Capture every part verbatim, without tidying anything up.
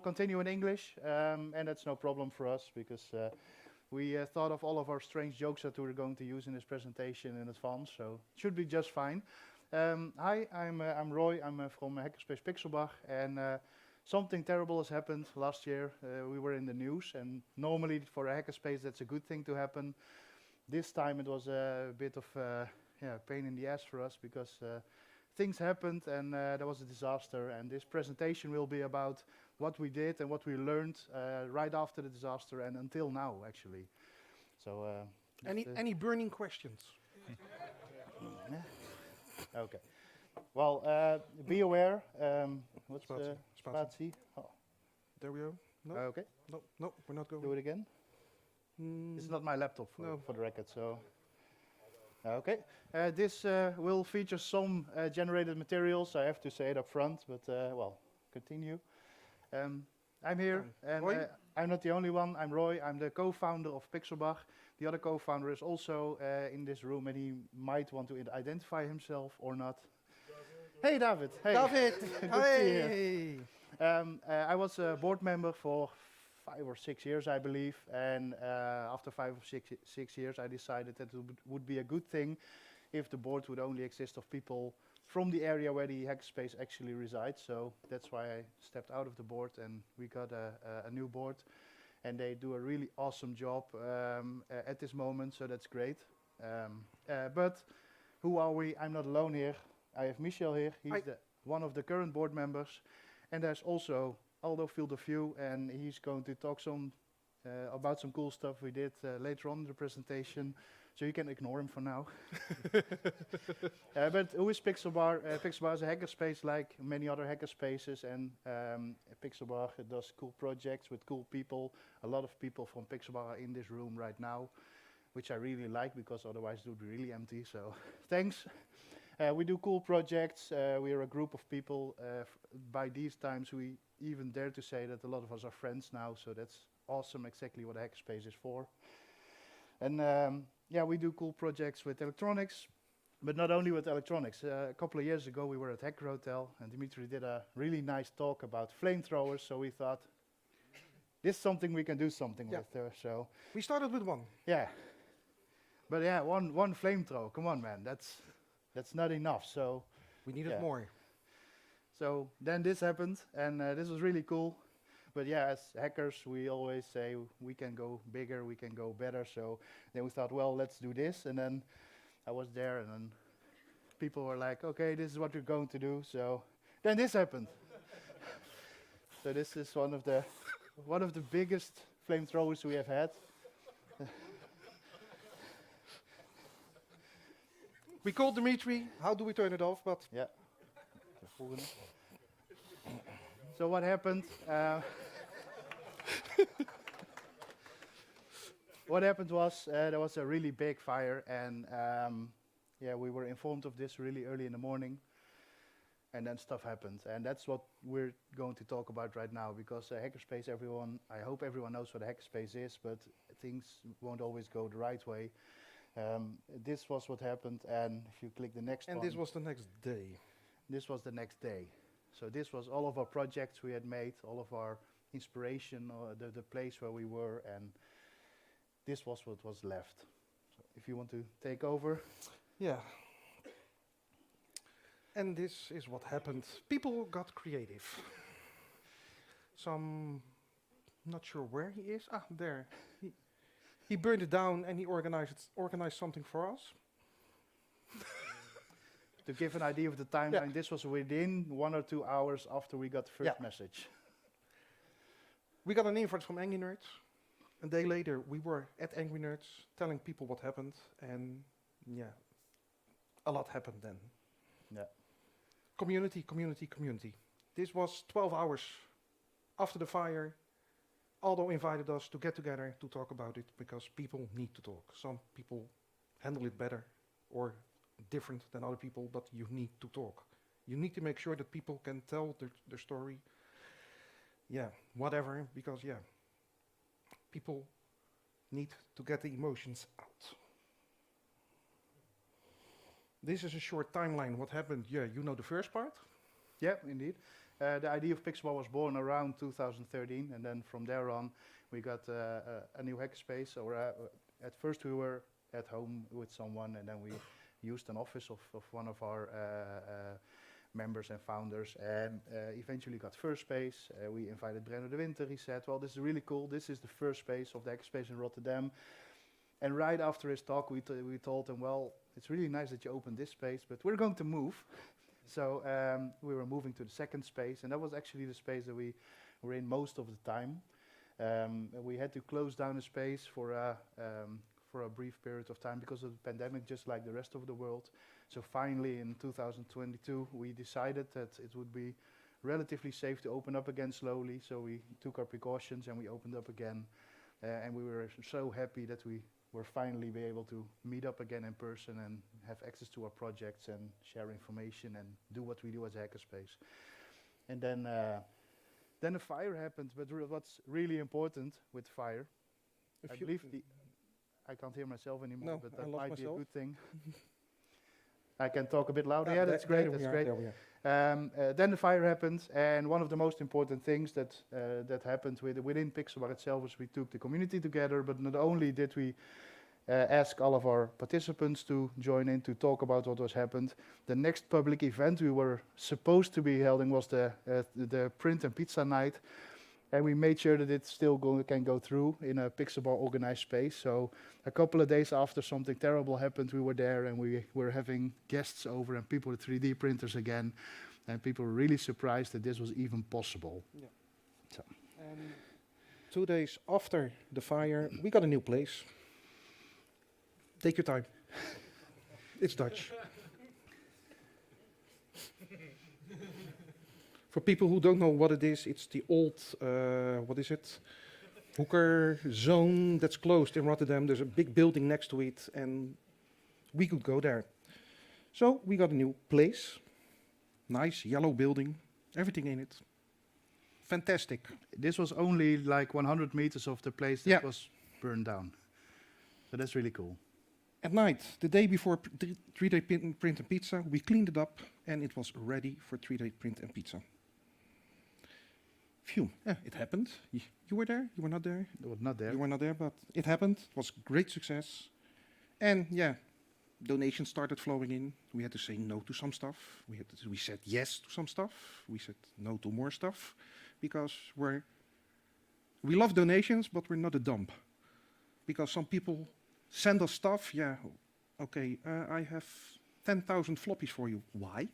continue in English, um, and that's no problem for us because uh, we uh, thought of all of our strange jokes that we were going to use in this presentation in advance, so it should be just fine. Um, hi, I'm uh, I'm Roy. I'm uh, from Hackerspace Pixelbach, and uh, something terrible has happened last year. Uh, we were in the news, and normally for a hackerspace that's a good thing to happen. This time it was a bit of uh, yeah pain in the ass for us because uh, things happened and uh, there was a disaster. And this presentation will be about what we did and what we learned uh, right after the disaster and until now, actually. So uh, Any any burning questions? okay. Well, uh, be aware. Um, what's Spatie, uh, spatie. Spatie? Oh, There we go. No, uh, okay. no, no, we're not going. Do it again. Mm, It's not my laptop for, No. for the record, so. Okay. Uh, this uh, will feature some uh, generated materials. I have to say it up front, but uh, well, continue. Um, I'm here, Fine. and Roy? uh, I'm not the only one. I'm Roy. I'm the co-founder of Pixelbach. The other co-founder is also uh, in this room, and he might want to identify himself or not. Hey, David. Hey. David, Good to see you. hey. Um, uh, I was a board member for five or six years, I believe, and uh, after five or six, six years, I decided that it would, would be a good thing if the board would only exist of people from the area where the hackerspace actually resides. So that's why I stepped out of the board, and we got a, a, a new board, and they do a really awesome job um, uh, at this moment. So that's great. Um, uh, but who are we? I'm not alone here. I have Michel here. He's Hi. the, one of the current board members, and there's also Aldo Field of View, and he's going to talk some uh, about some cool stuff we did uh, later on in the presentation. So you can ignore him for now. uh, but who is Pixelbar? Uh, Pixelbar is a hackerspace like many other hackerspaces, and um, Pixelbar does cool projects with cool people. A lot of people from Pixelbar are in this room right now, which I really like because otherwise it would be really empty. So thanks. Uh, we do cool projects. Uh, we are a group of people. Uh, f by these times, we even dare to say that a lot of us are friends now. So that's awesome. Exactly what a hackerspace is for. And um, yeah, we do cool projects with electronics, but not only with electronics. Uh, a couple of years ago, we were at Hacker Hotel, and Dimitri did a really nice talk about flamethrowers. So we thought, this is something we can do something Yeah. with. Uh, so We started with one. yeah, but yeah, one one flamethrower. Come on, man. That's that's not enough. So. We needed Yeah. more. So then this happened, and uh, this was really cool. But yeah, as hackers, we always say we can go bigger, we can go better. So then we thought, well, let's do this. And then I was there, and then people were like, okay, this is what we're going to do. So then this happened. So this is one of the one of the biggest flamethrowers we have had. We called Dimitri. How do we turn it off? But Yeah. De volgende. So what happened? Uh, what happened was uh, there was a really big fire, and um, yeah, we were informed of this really early in the morning, and then stuff happened, and that's what we're going to talk about right now. Because a hackerspace, everyone, I hope everyone knows what a hackerspace is, but things won't always go the right way. Um, this was what happened, and if you click the next and one. this was the next day. This was the next day. So this was all of our projects we had made, all of our inspiration, uh, the, the place where we were, and this was what was left. So if you want to take over. Yeah. And this is what happened. People got creative. Some, not sure where he is. Ah, there. He, he burned it down and he organized organized something for us. To give an idea of the timeline, Yeah. this was within one or two hours after we got the first Yeah. message. We got an invite from Angry Nerds. A day later, we were at Angry Nerds telling people what happened. And yeah, a lot happened then. Yeah. Community, community, community. This was twelve hours after the fire. Aldo invited us to get together to talk about it because people need to talk. Some people handle it better or different than other people, but you need to talk. You need to make sure that people can tell their, their story. Yeah, whatever, because yeah, people need to get the emotions out. This is a short timeline. What happened? Yeah, you know the first part. Yeah, indeed. Uh, the idea of Pixelbar was born around two thousand thirteen, and then from there on, we got uh, a, a new hackerspace. Or uh, at first we were at home with someone, and then we used an office of, of one of our uh, uh, members and founders, and uh, eventually got first space. Uh, we invited Brenno de Winter. He said, well, this is really cool. This is the first space of the hackerspace in Rotterdam. And right after his talk, we, t we told him, well, it's really nice that you opened this space, but we're going to move. So um, we were moving to the second space, and that was actually the space that we were in most of the time. Um, we had to close down the space for a, um, for a brief period of time because of the pandemic, just like the rest of the world. So finally, in two thousand twenty-two, we decided that it would be relatively safe to open up again slowly. So we took our precautions and we opened up again. Uh, and we were so happy that we were finally be able to meet up again in person and have access to our projects and share information and do what we do as a hackerspace. And then, uh, then a fire happened. But re what's really important with fire, If I you- believe the I can't hear myself anymore, No, but I that lost might be a myself. good thing. I can talk a bit louder. Ah, Yeah, there- that's great. there we That's are, great. there we are. Um, uh, then the fire happened, and one of the most important things that uh, that happened with, within Pixelbar itself was we took the community together. But not only did we uh, ask all of our participants to join in to talk about what was happened, the next public event we were supposed to be holding was the uh, the Print and Pizza Night, and we made sure that it still go, can go through in a Pixelbar organized space. So a couple of days after something terrible happened, we were there and we were having guests over and people with three D printers again. And people were really surprised that this was even possible. And two days after the fire, we got a new place. Take your time. It's Dutch. For people who don't know what it is, it's the old, uh, what is it? Hooker zone that's closed in Rotterdam. There's a big building next to it, and we could go there. So we got a new place. Nice yellow building, everything in it. Fantastic. This was only like one hundred meters of the place that Yeah. was burned down. So that's really cool. At night, the day before pr- th- three D print, print and pizza, we cleaned it up and it was ready for three D print and pizza. Phew, yeah, it happened. Y- you were there? You were not there? It was not there. You were not there, but it happened. It was great success. And yeah, donations started flowing in. We had to say no to some stuff. We had to, we said yes to some stuff. We said no to more stuff because we're we love donations, but we're not a dump. Because some people send us stuff. Yeah, okay. Uh, I have ten thousand floppies for you. Why?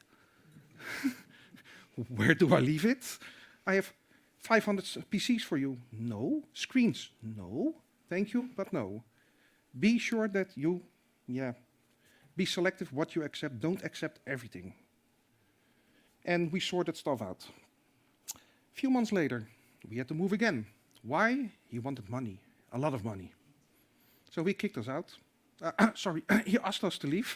Where do I leave it? I have five hundred s- P Cs for you. No. Screens. No. Thank you, but no. Be sure that you, yeah, be selective what you accept. Don't accept everything. And we sorted stuff out. A few months later, we had to move again. Why? He wanted money, a lot of money. So he kicked us out. Uh, sorry, he asked us to leave.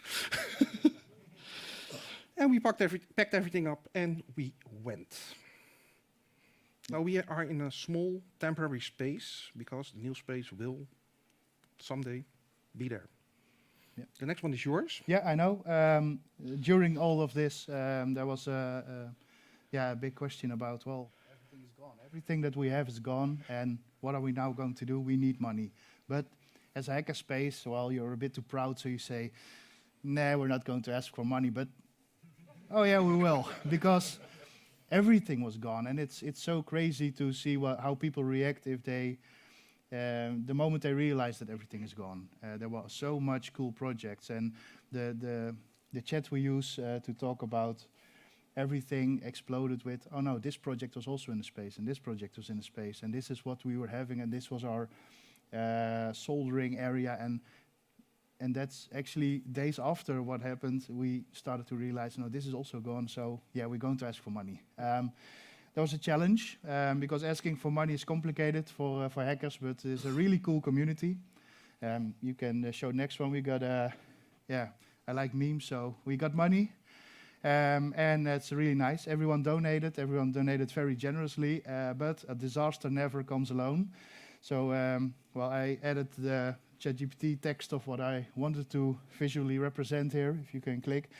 And we packed, every, packed everything up and we went. Now we are in a small temporary space because the new space will someday be there. Yeah. The next one is yours. Yeah, I know. Um, during all of this, um, there was a, a yeah a big question about, well, everything is gone. Everything that we have is gone, and what are we now going to do? We need money. But as a hackerspace, well, you're a bit too proud, so you say, nah, we're not going to ask for money. But oh yeah, we will, because everything was gone, and it's it's so crazy to see what, how people react if they. Um, the moment they realize that everything is gone. Uh, there were so much cool projects, and the the, the chat we use uh, to talk about everything exploded with, oh no, this project was also in the space, and this project was in the space, and this is what we were having, and this was our uh, soldering area, and and that's actually days after what happened, we started to realize, no, this is also gone, so yeah, we're going to ask for money. Um, That was a challenge um, because asking for money is complicated for uh, for hackers, but it's a really cool community. Um, you can uh, show next one. We got uh, yeah, I like memes, so we got money, um, and it's really nice. Everyone donated. Everyone donated very generously, uh, but a disaster never comes alone. So um, well, I added the ChatGPT text of what I wanted to visually represent here. If you can click.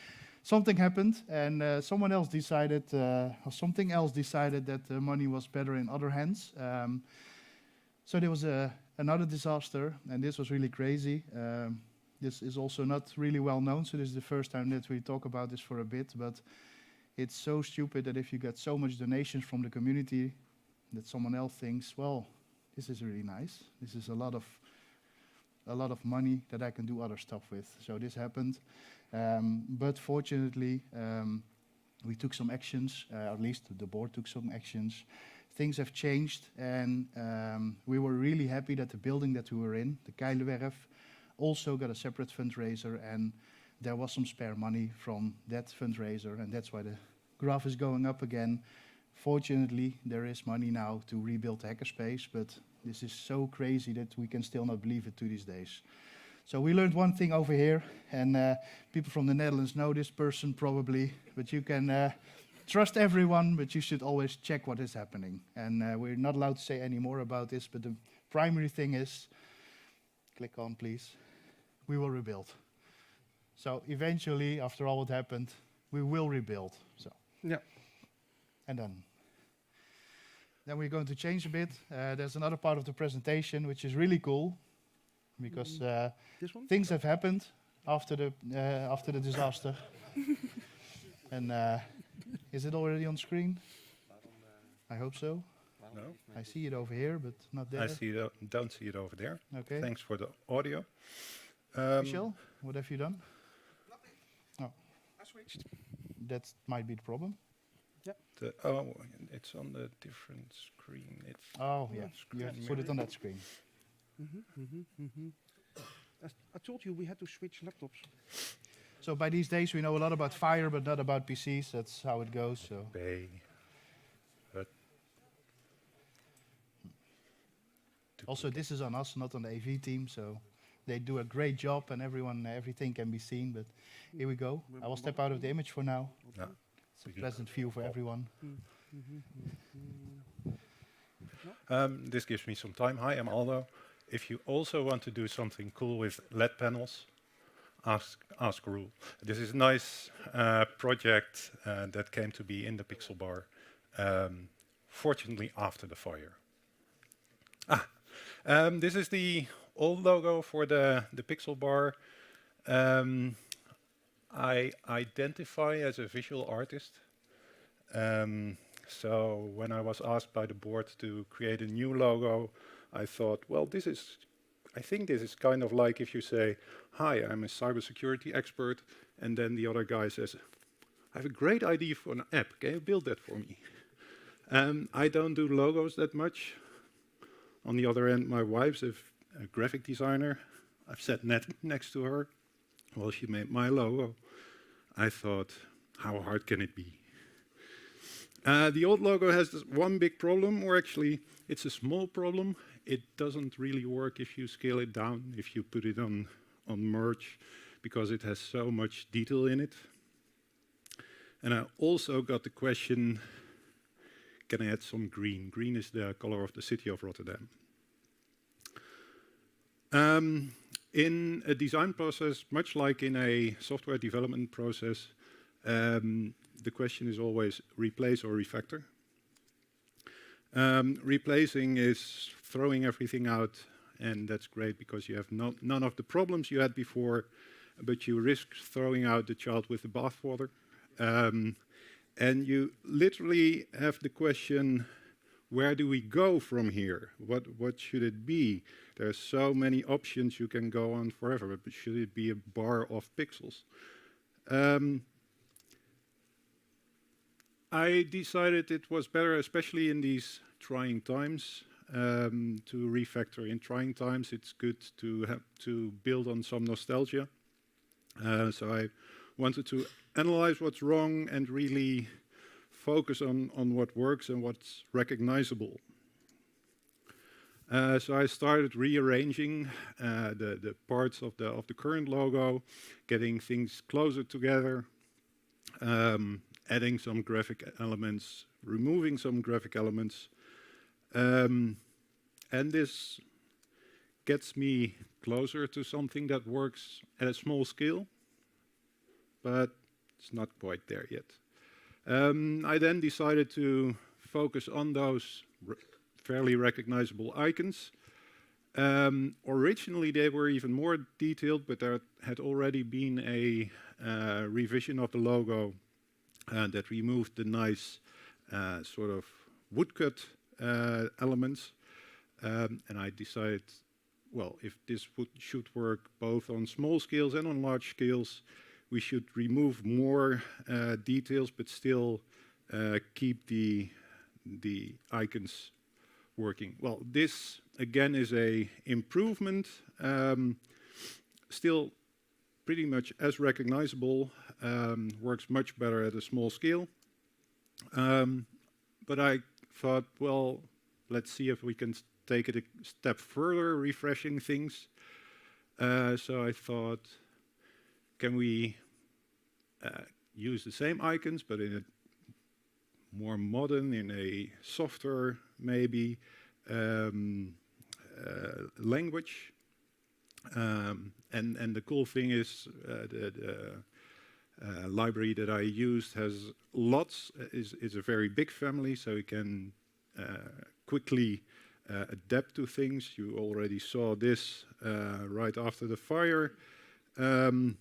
something happened, and uh, someone else decided, uh, or something else decided that the money was better in other hands. Um, so there was a, another disaster, and this was really crazy. Um, this is also not really well known, so this is the first time that we talk about this for a bit, but it's so stupid that if you get so much donations from the community, that someone else thinks, well, this is really nice. This is a lot of a lot of money that I can do other stuff with. So this happened. Um, but fortunately, um, we took some actions, uh, at least the board took some actions. Things have changed, and um, we were really happy that the building that we were in, the Keilenwerf, also got a separate fundraiser, and there was some spare money from that fundraiser, and that's why the graph is going up again. Fortunately, there is money now to rebuild the hackerspace, but this is so crazy that we can still not believe it to these days. So we learned one thing over here, and uh, people from the Netherlands know this person probably, but you can uh, trust everyone, but you should always check what is happening. And uh, we're not allowed to say any more about this, but the primary thing is, click on please, we will rebuild. So eventually, after all what happened, we will rebuild. So Yeah. and then, then we're going to change a bit. Uh, there's another part of the presentation which is really cool, because uh, This one? things have happened after the uh, after the disaster. And uh, is it already on screen? I hope so. No, I see it over here, but not there. I see it, o- don't see it over there. Okay. Thanks for the audio. Um, Michel, what have you done? Oh, I switched. that might be the problem. the, oh, it's on the different screen. It's Oh, on yeah. screen You have to put it on that screen. Mm-hmm, mm-hmm, mm-hmm. I, I told you we had to switch laptops. So by these days, we know a lot about fire, but not about P Cs. That's how it goes. So Bay. But also, this is on us, not on the A V team. So they do a great job, and everyone, everything can be seen. But here we go. I will step out of the image for now. no. It's a pleasant view for everyone. Um, this gives me some time. Hi, I'm Aldo. If you also want to do something cool with L E D panels, ask ask Roel. This is a nice uh, project uh, that came to be in the Pixel Bar, um, fortunately after the fire. Ah, um, this is the old logo for the, the Pixel Bar. Um, I identify as a visual artist. Um, so when I was asked by the board to create a new logo, I thought, well, this is, I think this is kind of like if you say, hi, I'm a cybersecurity expert, and then the other guy says, I have a great idea for an app, can you build that for me? Um, I don't do logos that much. On the other end, my wife's a, a graphic designer. I've sat net next to her while she made my logo. I thought, how hard can it be? Uh, the old logo has this one big problem, or actually, it's a small problem. It doesn't really work if you scale it down, if you put it on, on merge, because it has so much detail in it. And I also got the question, can I add some green? Green is the color of the city of Rotterdam. Um, in a design process, much like in a software development process, um, the question is always replace or refactor. Um, replacing is throwing everything out, and that's great because you have no, none of the problems you had before, but you risk throwing out the child with the bathwater. Um, and you literally have the question, where do we go from here? What, what should it be? There are so many options you can go on forever, but should it be a bar of pixels? Um, I decided it was better, especially in these trying times, um, to refactor. In trying times, it's good to have to build on some nostalgia. Uh, so I wanted to analyze what's wrong and really focus on, on what works and what's recognizable. Uh, so I started rearranging uh, the, the parts of the, of the current logo, getting things closer together, um, adding some graphic elements, removing some graphic elements. Um, and this gets me closer to something that works at a small scale, but it's not quite there yet. Um, I then decided to focus on those r fairly recognizable icons. Um, originally, they were even more detailed, but there had already been a uh, revision of the logo uh, that removed the nice uh, sort of woodcut uh, elements. Um, and I decided, well, if this would, should work both on small scales and on large scales, we should remove more uh, details, but still uh, keep the, the icons working. Well, this again is a improvement, um, still pretty much as recognizable, um, works much better at a small scale. Um, but I thought, well, let's see if we can take it a step further, refreshing things. Uh, so I thought, can we uh, use the same icons, but in a more modern, in a softer, maybe, um, uh, language. Um, and, and the cool thing is uh, the, the uh, library that I used has lots, uh, is, is a very big family, so you can uh, quickly uh, adapt to things. You already saw this uh, right after the fire. Um,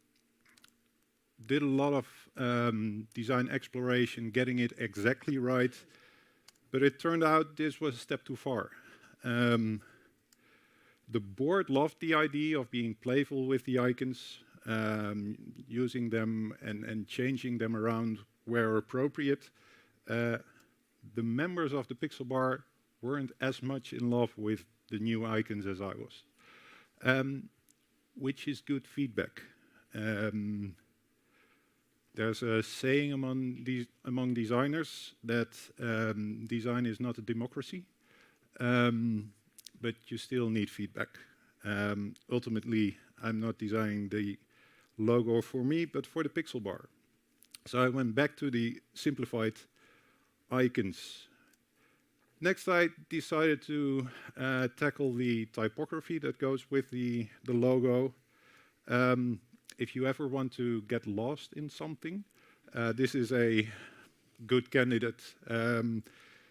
did a lot of um, design exploration, getting it exactly right, but it turned out this was a step too far. Um, the board loved the idea of being playful with the icons, um, using them and, and changing them around where appropriate. Uh, the members of the Pixel Bar weren't as much in love with the new icons as I was, um, which is good feedback. Um, There's a saying among, these, among designers that um, design is not a democracy, um, but you still need feedback. Um, ultimately, I'm not designing the logo for me, but for the Pixel Bar. So I went back to the simplified icons. Next, I decided to uh, tackle the typography that goes with the, the logo. Um, If you ever want to get lost in something, uh, this is a good candidate. Um,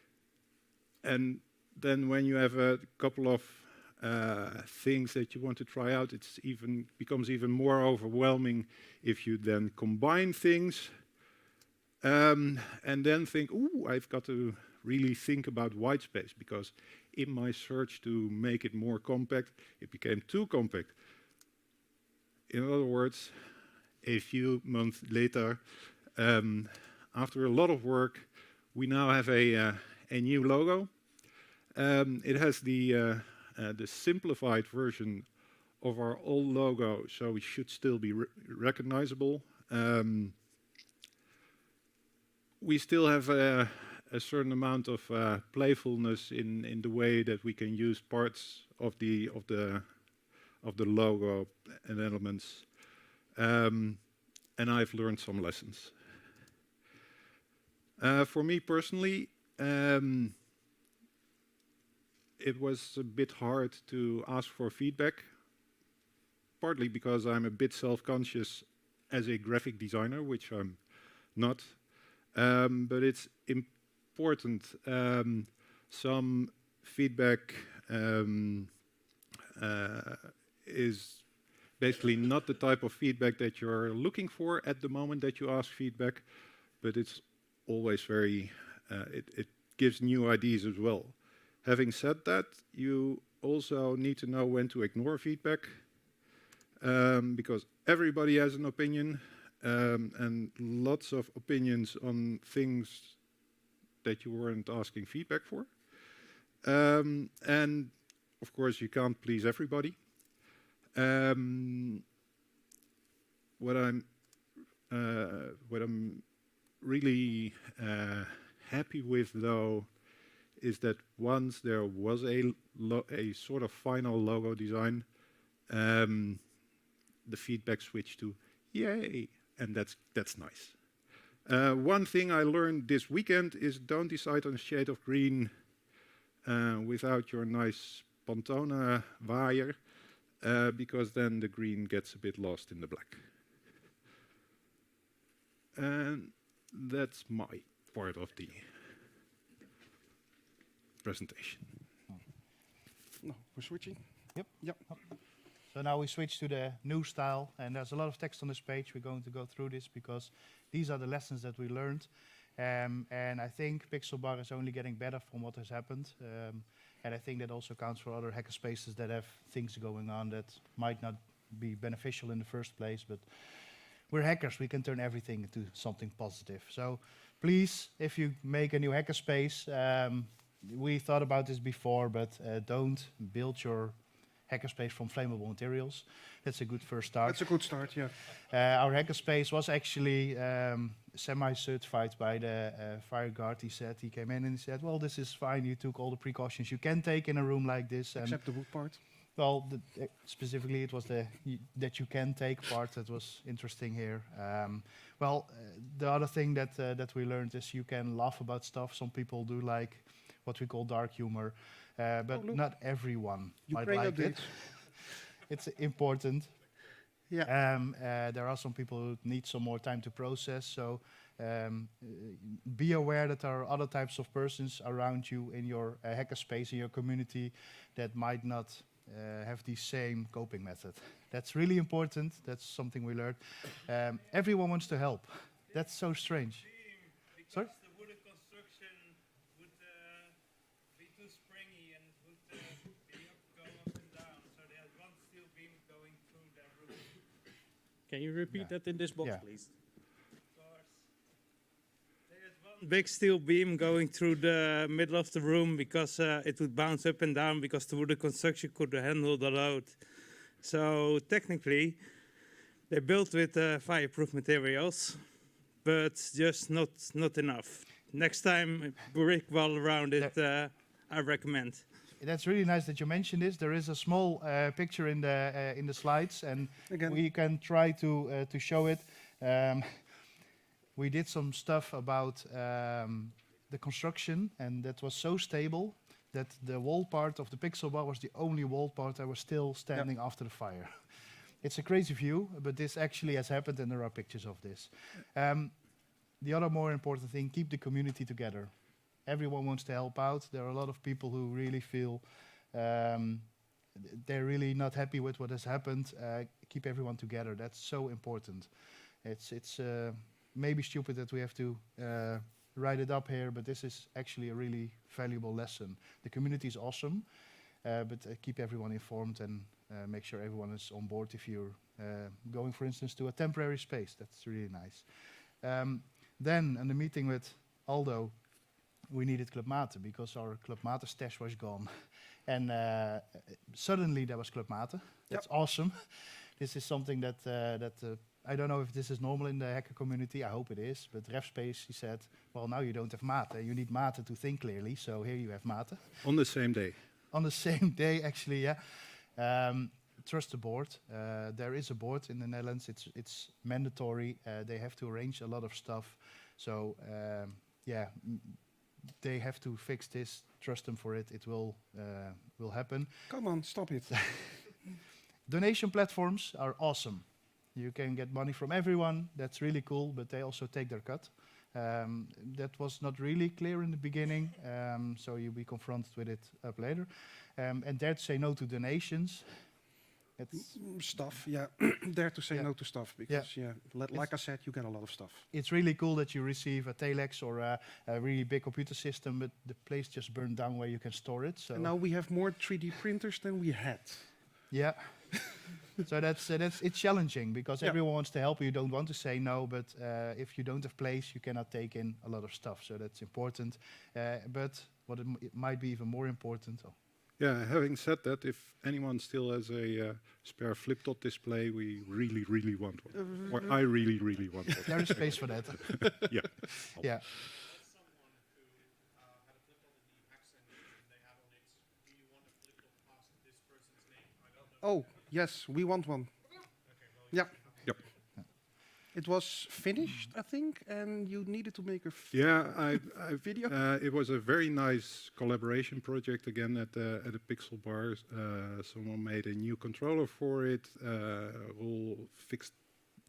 and then when you have a couple of uh, things that you want to try out, it's even becomes even more overwhelming if you then combine things um, and then think, ooh, I've got to really think about white space, because in my search to make it more compact, it became too compact. In other words, a few months later, um, after a lot of work, we now have a, uh, a new logo. Um, it has the, uh, uh, the simplified version of our old logo, so it should still be re recognizable. Um, we still have a, a certain amount of uh, playfulness in, in the way that we can use parts of the, of the of the logo and elements. Um, and I've learned some lessons. Uh, for me personally, um, it was a bit hard to ask for feedback, partly because I'm a bit self-conscious as a graphic designer, which I'm not. Um, but it's important. Um, some feedback um, uh, is basically not the type of feedback that you're looking for at the moment that you ask feedback, but it's always very, uh, it, it gives new ideas as well. Having said that, you also need to know when to ignore feedback, um, because everybody has an opinion, um, and lots of opinions on things that you weren't asking feedback for. Um, and of course, you can't please everybody. Um, what I'm uh, what I'm really uh, happy with, though, is that once there was a lo a sort of final logo design, um, the feedback switched to yay, and that's that's nice. Uh, one thing I learned this weekend is don't decide on a shade of green uh, without your nice Pantone wire. Uh, because then the green gets a bit lost in the black. And that's my part of the presentation. No, we're switching. Yep. Yep. So now we switch to the new style, and there's a lot of text on this page. We're going to go through this because these are the lessons that we learned. Um, and I think Pixelbar is only getting better from what has happened. Um, and I think that also counts for other hackerspaces that have things going on that might not be beneficial in the first place. But we're hackers. We can turn everything into something positive. So please, if you make a new hackerspace, um, we thought about this before, but uh, don't build your hackerspace from flammable materials. That's a good first start. That's a good start, yeah. Uh, our hackerspace was actually um, semi-certified by the uh, fire guard. He said, he came in and he said, well, this is fine. You took all the precautions you can take in a room like this. And Except the wood part. well, the, uh, specifically, it was the y that you can take part that was interesting here. Um, well, uh, the other thing that uh, that we learned is you can laugh about stuff. Some people do like what we call dark humor, uh, but Oh, look. not everyone might Ukraine like it. update. It's important. Yeah. Um, uh, there are some people who need some more time to process. So um, uh, be aware that there are other types of persons around you in your uh, hackerspace, in your community, that might not uh, have the same coping method. That's really important. That's something we learned. Um, everyone wants to help. That's so strange. Because Sorry? the wooden construction would uh, be too springy and it would uh, be up, go up and down. So there's one steel beam going through the roof. Can you repeat Yeah. that in this box, Yeah. please? Of course. There's one big steel beam going through the middle of the room because uh, it would bounce up and down because the wooden construction could handle the load. So technically, they built with uh, fireproof materials, but just not not enough. Next time, brick wall around it, uh, I recommend. That's really nice that you mentioned this. There is a small uh, picture in the uh, in the slides, and Again. we can try to uh, to show it. Um, we did some stuff about um, the construction, and that was so stable that the wall part of the pixel bar was the only wall part that was still standing after the fire. It's a crazy view, but this actually has happened, and there are pictures of this. Um, the other more important thing: keep the community together. Everyone wants to help out. There are a lot of people who really feel um, th- they're really not happy with what has happened. Uh, keep everyone together. That's so important. It's it's uh, maybe stupid that we have to uh, write it up here, but this is actually a really valuable lesson. The community is awesome, uh, but uh, keep everyone informed and uh, make sure everyone is on board if you're uh, going, for instance, to a temporary space. That's really nice. Um, then, in the meeting with Aldo, we needed Club Mate because our Club Mate stash was gone. And uh, suddenly there was Club Mate. That's awesome. This is something that, uh, that uh, I don't know if this is normal in the hacker community. I hope it is. But RefSpace, he said, well, now you don't have Mate. You need Mate to think clearly. So here you have Mate. On the same day. On the same day, actually, yeah. Um, trust the board. Uh, there is a board in the Netherlands. It's, it's mandatory. Uh, they have to arrange a lot of stuff. So, um, yeah. M- They have to fix this. Trust them for it. It will uh, will happen. Come on, stop it. Donation platforms are awesome. You can get money from everyone. That's really cool. But they also take their cut. Um, that was not really clear in the beginning. Um, so you'll be confronted with it up later. Um, and dare to say no to donations. It's Mm, Stuff, yeah. Dare to say Yeah. no to stuff because, yeah, li- It's- like I said, you get a lot of stuff. it's really cool that you receive a Telex or a, a really big computer system, but the place just burned down where you can store it. So And now we have more three D printers than we had. yeah. So that's uh, that's it's challenging because Yeah. everyone wants to help you. You don't want to say no, but uh, if you don't have place, you cannot take in a lot of stuff. So that's important. Uh, but what it, m- it might be even more important. Oh, Yeah, having said that, if anyone still has a uh, spare flip top display, we really, really want one. Or I really, really want one. there is space for that. Yeah. Yeah. Oh, yes, we want one. Yeah. Yep. It was finished, I think, and you needed to make a f- Yeah, I, I video. Uh, it was a very nice collaboration project again at the at the Pixel Bar. Uh, someone made a new controller for it, uh, all fixed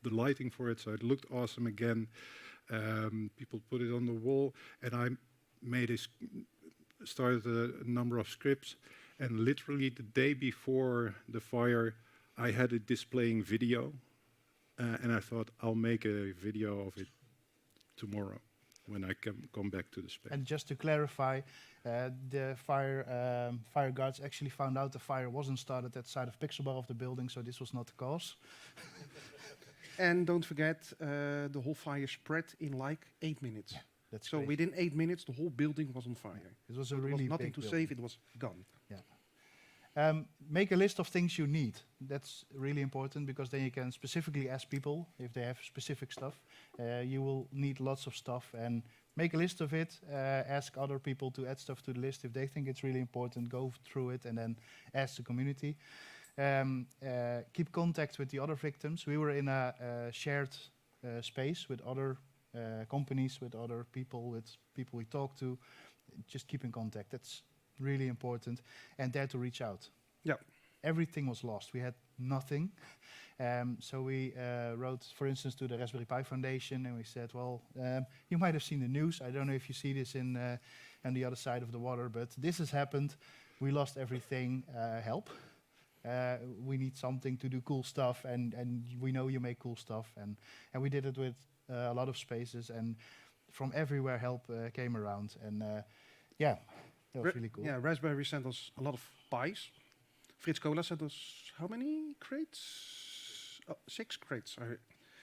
the lighting for it, so it looked awesome again. Um, people put it on the wall, and I made a sc- started a number of scripts, and literally the day before the fire, I had it displaying video, uh, and I thought I'll make a video of it tomorrow when I can come back to the space. And just to clarify, uh, the fire um, fire guards actually found out the fire wasn't started at the side of Pixelbar of the building, so this was not the cause. And don't forget, uh, the whole fire spread in like eight minutes. That's So great. within eight minutes, the whole building was on fire. It was a There really was nothing big to building. save, it was gone. Um, make a list of things you need. That's really important because then you can specifically ask people if they have specific stuff. Uh, you will need lots of stuff and make a list of it. Uh, ask other people to add stuff to the list if they think it's really important. Go through it and then ask the community. Um, uh, keep contact with the other victims. We were in a, uh shared uh, space with other uh, companies, with other people, with people we talk to. Just keep in contact. That's really important, and dare to reach out. Yeah. Everything was lost. We had nothing. Um, so we uh, wrote, for instance, to the Raspberry Pi Foundation, and we said, well, um, you might have seen the news. I don't know if you see this in uh, on the other side of the water, but this has happened. We lost everything. Uh, help. Uh, we need something to do cool stuff, and, and we know you make cool stuff. And, and we did it with uh, a lot of spaces, and from everywhere help uh, came around. And uh, yeah, that was Ra- really cool. Yeah, Raspberry sent us a lot of pies. Fritz Cola sent us how many crates? Oh, six crates. I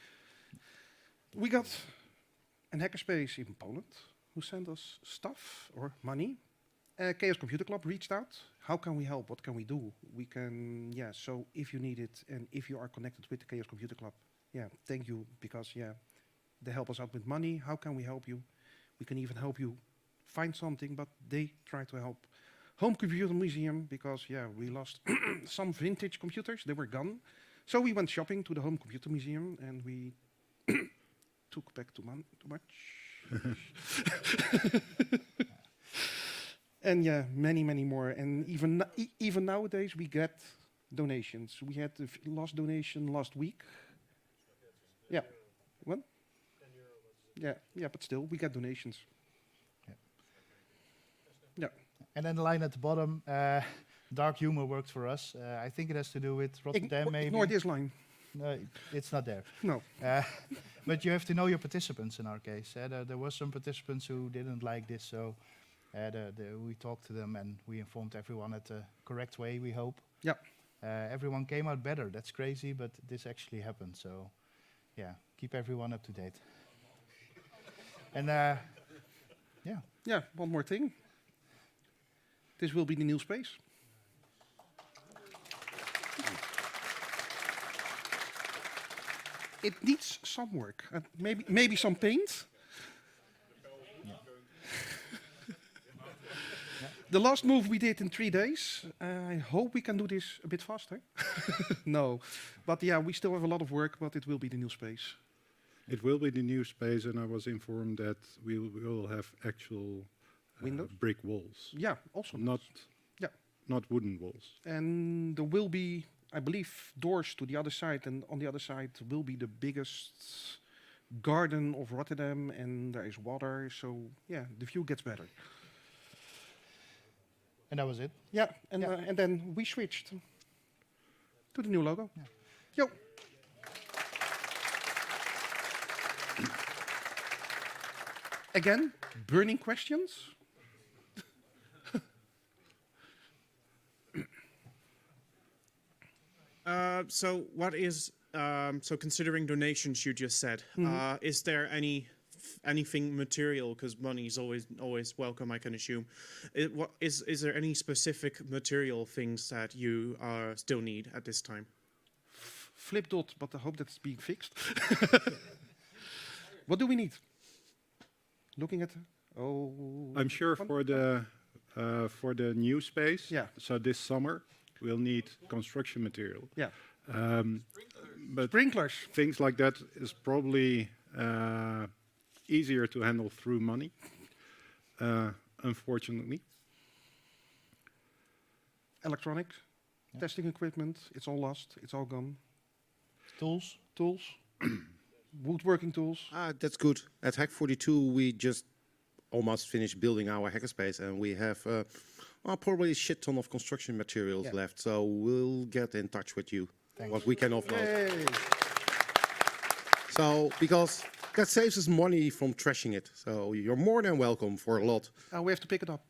we got an hackerspace in Poland who sent us stuff or money. Uh, Chaos Computer Club reached out. How can we help? What can we do? We can, yeah, so if you need it and if you are connected with the Chaos Computer Club, yeah, thank you, because, yeah, they help us out with money. How can we help you? We can even help you find something, but they try to help Home Computer Museum because, yeah, we lost some vintage computers. They were gone. So we went shopping to the Home Computer Museum and we took back too, mon- too much. And yeah, many, many more. And even no- e- even nowadays, we get donations. We had the f- last donation last week. Yeah. What? Yeah, yeah, but still, we get donations. And then the line at the bottom, uh, dark humor worked for us. Uh, I think it has to do with Rotterdam, Ign- maybe. Ignore this line. No, it's not there. No. Uh, but you have to know your participants in our case. Uh, there, there were some participants who didn't like this, so uh, the, the, we talked to them and we informed everyone at the correct way, we hope. Yeah. Uh, everyone came out better. That's crazy, but this actually happened. So, yeah, keep everyone up to date. And, uh, yeah. Yeah, one more thing. This will be the new space. It needs some work, and maybe maybe some paint. The last move we did in three days. Uh, I hope we can do this a bit faster. No, but yeah, we still have a lot of work, but it will be the new space. It will be the new space, and I was informed that we will, will have actual uh, Windows? brick walls, Yeah, also not Yeah. not wooden walls. And there will be, I believe, doors to the other side, and on the other side will be the biggest garden of Rotterdam, and there is water, so yeah, the view gets better. And that was it. Yeah, and Yeah. Uh, and then we switched to the new logo. Yeah. Yo. Again, burning questions. Uh, so what is um, so considering donations you just said, uh, is there any f- anything material, because money is always always welcome, I can assume. It, what is is there any specific material things that you uh, still need at this time? Flip dot, but I hope that's being fixed. What do we need? Looking at, oh, I'm sure one- for the uh, for the new space. Yeah. So this summer we'll need construction material. Yeah. Um, but sprinklers. things like that is probably uh, easier to handle through money. Uh, unfortunately. Electronics, Yeah. testing equipment, it's all lost, it's all gone. Tools. Tools, Woodworking tools. Ah, that's good. At Hack forty-two, we just almost finished building our hackerspace, and we have uh, well, probably a shit ton of construction materials Yeah. left. So we'll get in touch with you, Thanks. what we can offload. Yay! So because that saves us money from trashing it. So you're more than welcome for a lot. Uh, we have to pick it up.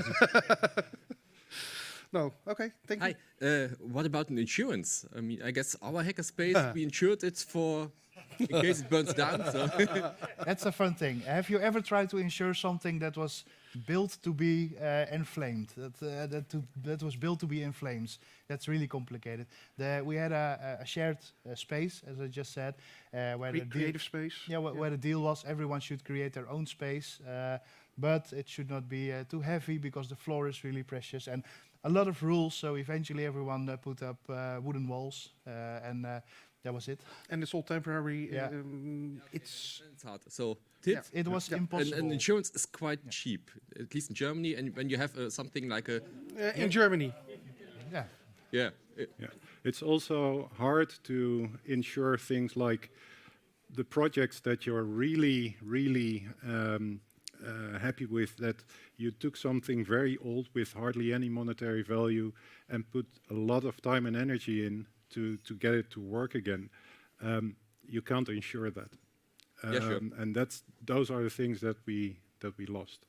No, okay, thank you. Hi. Uh, what about an insurance? I mean, I guess our hackerspace, we insured it for in case it burns down. So. That's a fun thing. Have you ever tried to insure something that was built to be uh, inflamed? That uh, that to, that was built to be in flames. That's really complicated. The, we had a, a shared uh, space, as I just said, uh, where Cre- the deal, creative space. yeah, wh- where the deal was everyone should create their own space, uh, but it should not be uh, too heavy because the floor is really precious and a lot of rules. So eventually everyone uh, put up uh, wooden walls, uh, and uh, that was it. And it's all temporary. Yeah. Um, it's It's hard. So tip. It was Yeah. And, impossible. and insurance is quite cheap, at least in Germany. And when you have uh, something like a, uh, in Germany. yeah. yeah, uh, Yeah. It's also hard to ensure things like the projects that you're really, really um, uh, happy with, that you took something very old with hardly any monetary value and put a lot of time and energy in to, to get it to work again. Um, you can't insure that. Yeah, sure. Um, And that's those are the things that we that we lost.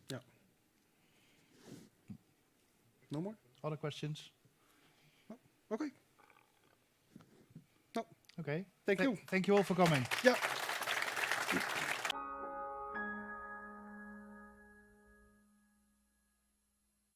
No more? Other questions? Okay. Okay. Thank Th- you. Thank you all for coming. Yeah.